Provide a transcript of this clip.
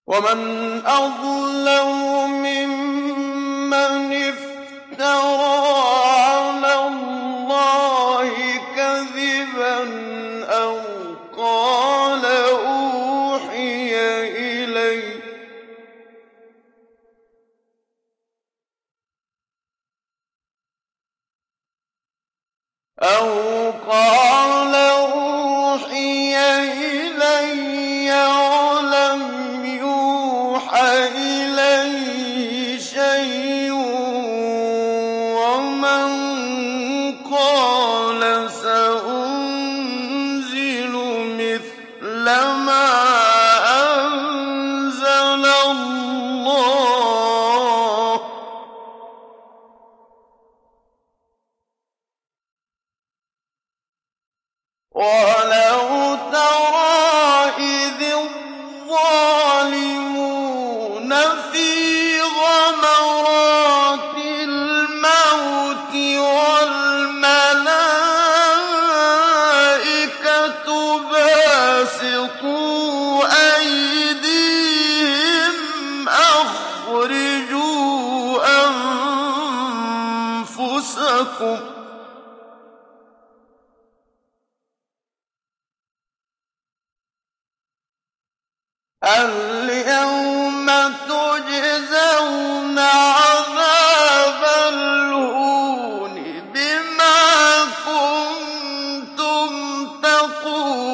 ومن أظلم ممن افترى على الله كذبا أو قال أوحي إلي ولم يوحى إليه شيء ومن قال سأنزل مثل ما أنزل الله ولو ترى إذ الظالمون في غمرات الموت والملائكة باسطوا أيديهم أخرجوا أنفسكم اليوم تجزون عذاب الهون بما كنتم تقولون